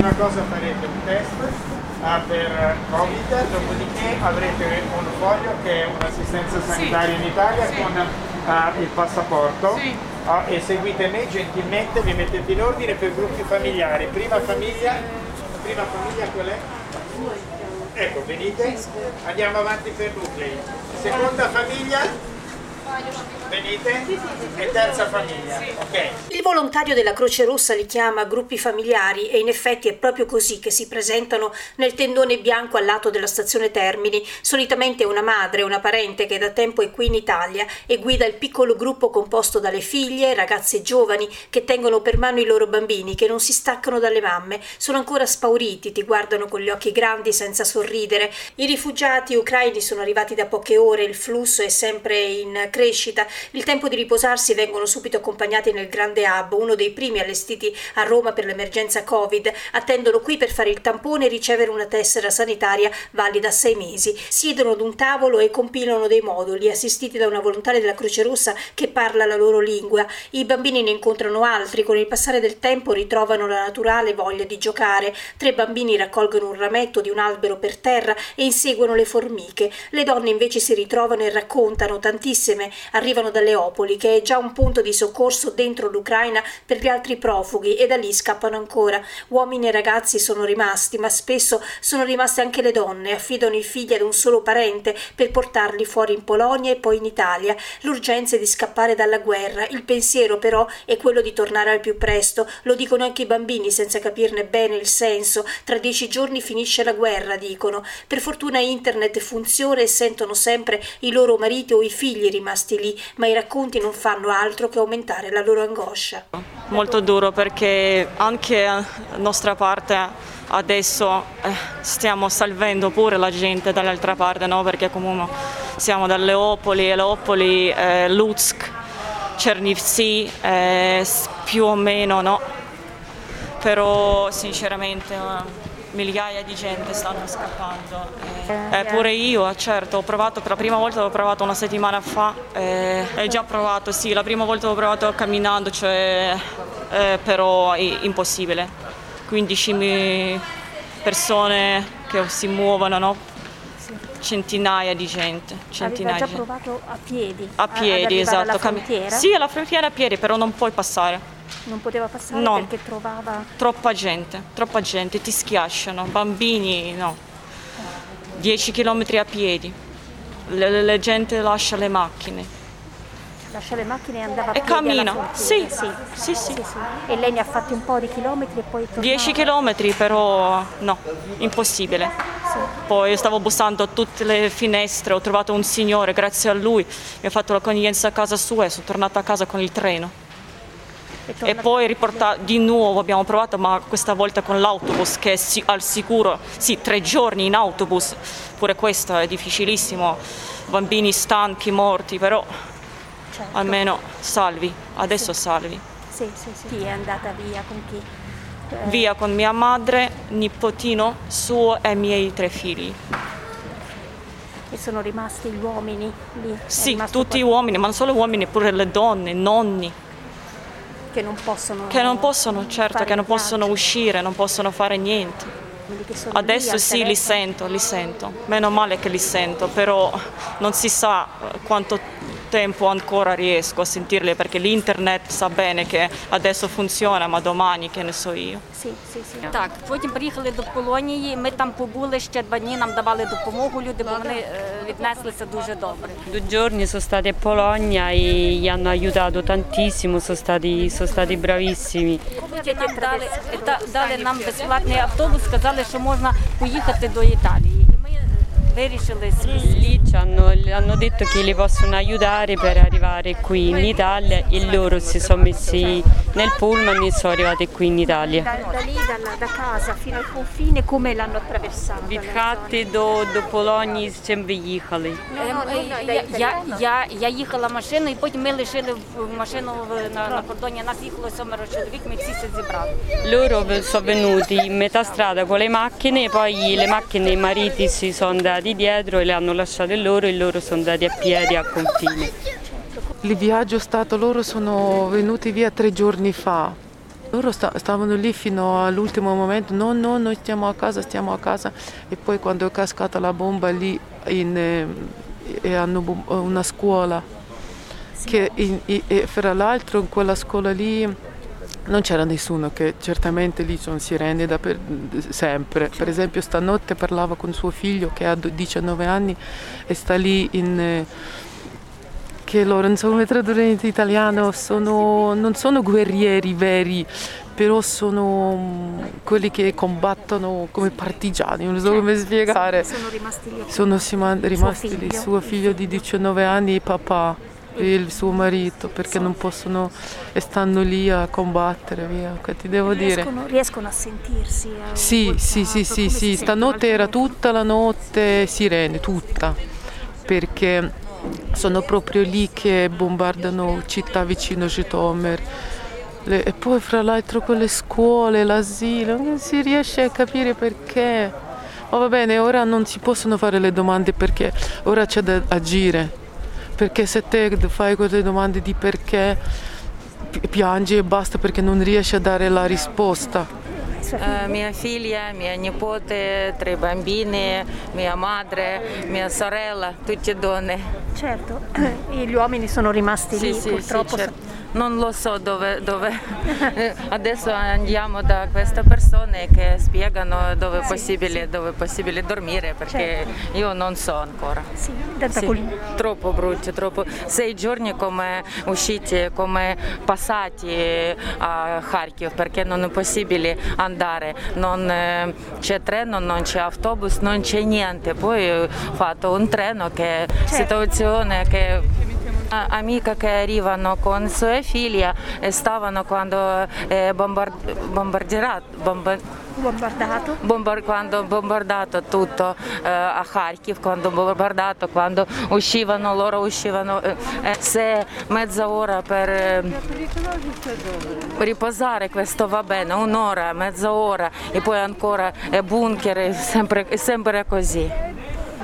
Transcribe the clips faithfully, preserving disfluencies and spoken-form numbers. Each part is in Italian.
prima cosa farete un test uh, per Covid, dopodiché avrete un foglio che è un'assistenza sanitaria sì. in Italia sì. con uh, il passaporto sì. uh, e seguite me gentilmente, vi mettete in ordine per gruppi familiari. Prima famiglia, prima famiglia qual è? Ecco, venite, andiamo avanti per nuclei. Seconda famiglia? Venite? E terza famiglia, ok. Il volontario della Croce Rossa li chiama gruppi familiari e in effetti è proprio così che si presentano nel tendone bianco al lato della stazione Termini. Solitamente una madre, una parente che da tempo è qui in Italia e guida il piccolo gruppo composto dalle figlie, ragazze giovani che tengono per mano i loro bambini, che non si staccano dalle mamme, sono ancora spauriti, ti guardano con gli occhi grandi senza sorridere. I rifugiati ucraini sono arrivati da poche ore, il flusso è sempre in crescita. Il tempo di riposarsi vengono subito accompagnati nel grande hub, uno dei primi allestiti a Roma per l'emergenza Covid. Attendono qui per fare il tampone e ricevere una tessera sanitaria valida a sei mesi. Siedono ad un tavolo e compilano dei moduli, assistiti da una volontaria della Croce Rossa che parla la loro lingua. I bambini ne incontrano altri, con il passare del tempo ritrovano la naturale voglia di giocare. Tre bambini raccolgono un rametto di un albero per terra e inseguono le formiche. Le donne invece si ritrovano e raccontano, tantissime arrivano da Leopoli, che è già un punto di soccorso dentro l'Ucraina per gli altri profughi, e da lì scappano ancora. Uomini e ragazzi sono rimasti, ma spesso sono rimaste anche le donne, affidano i figli ad un solo parente per portarli fuori in Polonia e poi in Italia. L'urgenza è di scappare dalla guerra, il pensiero però è quello di tornare al più presto. Lo dicono anche i bambini senza capirne bene il senso. Tra dieci giorni finisce la guerra, dicono. Per fortuna internet funziona e sentono sempre i loro mariti o i figli rimasti lì, ma i racconti non fanno altro che aumentare la loro angoscia. Molto duro, perché anche a nostra parte adesso eh, stiamo salvando pure la gente dall'altra parte, no? Perché comunque siamo da Leopoli, Leopoli, eh, Lutsk, Chernivtsi, eh, più o meno, no? Però sinceramente eh, migliaia di gente stanno scappando. Eh, eh, pure io, certo, ho provato per la prima volta, l'ho provato una settimana fa, eh, ho già provato, sì, la prima volta l'ho provato camminando, cioè, eh, però è impossibile. quindici persone che si muovono, no? Centinaia di gente. Centinaia Aveva già provato a piedi? A piedi, esatto. Alla frontiera? Sì, alla frontiera a piedi, però non puoi passare. Non poteva passare no. perché trovava... Troppa gente, troppa gente, ti schiacciano, bambini no. dieci chilometri a piedi, le, le gente lascia le macchine. Lascia le macchine e andava a e piedi cammina, sì. Sì. Sì, sì. sì, sì. E lei ne ha fatti un po' di chilometri e poi tornava? dieci chilometri, però no, impossibile. Sì. Poi stavo bussando a tutte le finestre, ho trovato un signore, grazie a lui mi ha fatto l'accoglienza a casa sua e sono tornata a casa con il treno. E poi riportato di nuovo, abbiamo provato, ma questa volta con l'autobus, che è al sicuro, sì, tre giorni in autobus, pure questo è difficilissimo, bambini stanchi, morti, però certo. Almeno salvi, adesso sì. salvi. Sì, sì, sì. Chi è andata via, con chi? Eh... Via con mia madre, nipotino suo e i miei tre figli. E sono rimasti gli uomini lì? Sì, tutti gli uomini, ma non solo uomini, pure le donne, nonni. Che non possono Che non possono, certo, che non possono uscire, non possono fare niente. Adesso sì, li sento, li sento. Meno male che li sento, però non si sa quanto tempo ancora riesco a sentirli, perché l'internet sa bene che adesso funziona, ma domani che ne so io. Sì, sì, sì. Так, потім приїхали до Полонії, ми там побули ще два дні, нам давали допомогу люди, бо вони віднеслися дуже добре. Due giorni sono stati a Polonia e gli hanno aiutato tantissimo, sono stati, sono stati bravissimi. Потім дали, дали нам безплатний автобус, сказали, що можна поїхати до Італії. Lì ci hanno, hanno detto che li possono aiutare per arrivare qui in Italia e loro si sono messi nel pullman e sono arrivati qui in Italia. Da, da lì, da, da casa fino al confine, come l'hanno attraversato? Від хати до, до Полонії з чим виїхали? Я, я, я їхала машиною, і потім ми лишили машину на, на кордоні, нас їхало сьомеро чоловік, ми всі це зібрали. Loro sono venuti in metà strada con le macchine, poi le macchine i mariti si sono andati di dietro e le hanno lasciate loro e loro sono andati a piedi al confine. Il viaggio è stato, loro sono venuti via tre giorni fa Loro sta, stavano lì fino all'ultimo momento, no, no, noi stiamo a casa, stiamo a casa. E poi quando è cascata la bomba lì in, eh, e hanno una scuola, sì. che in, e fra l'altro in quella scuola lì non c'era nessuno, che certamente lì sono sirene da per, sempre. Per esempio stanotte parlava con suo figlio che ha diciannove anni e sta lì in... Eh, che loro, non so come tradurre in italiano, sono, non sono guerrieri veri, però sono quelli che combattono come partigiani, non so certo, come spiegare. Sono rimasti lì. Sono rimasti suo lì, suo figlio di diciannove anni e papà. E il suo marito, perché non possono e stanno lì a combattere, via, che ti devo riescono, dire. Riescono a sentirsi? A sì, sì, sì, sì, sì, stanotte era tutta la notte sirene, tutta, perché sono proprio lì che bombardano città vicino a Žitomer. Le, e poi fra l'altro con le scuole, l'asilo, non si riesce a capire perché. Ma va bene, ora non si possono fare le domande perché ora c'è da agire. Perché se te fai quelle domande di perché piangi e basta perché non riesci a dare la risposta. Uh, mia figlia, mia nipote, tre bambini, mia madre, mia sorella, tutte donne. Certo, e gli uomini sono rimasti sì, lì sì, purtroppo. Sì, certo. Non lo so dove, dove. Adesso andiamo da queste persone che spiegano dove è possibile, dove è possibile dormire perché certo. Io non so ancora. Sì, sì, troppo brutto, troppo. Sei giorni come usciti, come passati a Kharkiv perché non è possibile andare, non c'è treno, non c'è autobus, non c'è niente. Poi ho fatto un treno che certo. Situazione che amiche che arrivano con sua figlia e stavano quando è bombard- bombardirato, bombard- bombardato, bombard- quando bombardato tutto eh, a Kharkiv, quando bombardato, quando uscivano, loro uscivano eh, se mezza ora per eh, riposare, questo va bene, un'ora, mezz'ora e poi ancora è bunker, sempre, è sempre così.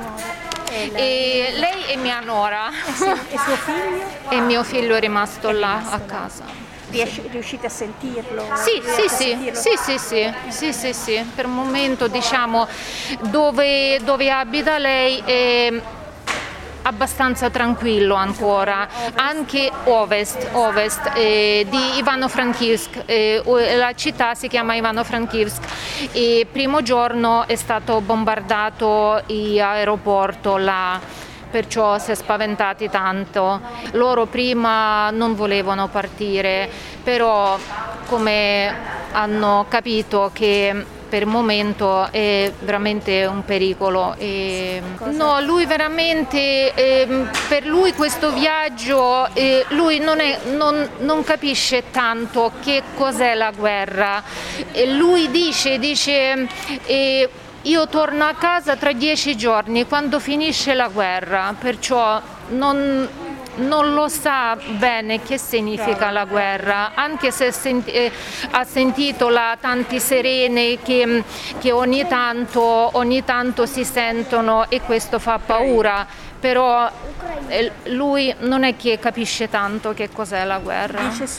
E lei è mia nuora e suo figlio? E mio figlio è rimasto è là rimasto a casa. Riesci, riuscite a sentirlo? Sì, sì, sì, sentirlo? sì, sì, sì, sì, sì, sì. Per un momento diciamo dove, dove abita lei è abbastanza tranquillo ancora, anche ovest, ovest eh, di Ivano-Frankivsk, eh, la città si chiama Ivano-Frankivsk e il primo giorno è stato bombardato l'aeroporto là, perciò si è spaventati tanto. Loro prima non volevano partire, però come hanno capito che per il momento è veramente un pericolo. E no, lui veramente, eh, per lui questo viaggio, eh, lui non, è, non, non capisce tanto che cos'è la guerra. E lui dice, dice eh, io torno a casa tra dieci giorni quando finisce la guerra, perciò non... non lo sa bene che significa la guerra, anche se senti, eh, ha sentito la tanti sirene che, che ogni tanto, ogni tanto si sentono e questo fa paura, però eh, lui non è che capisce tanto che cos'è la guerra.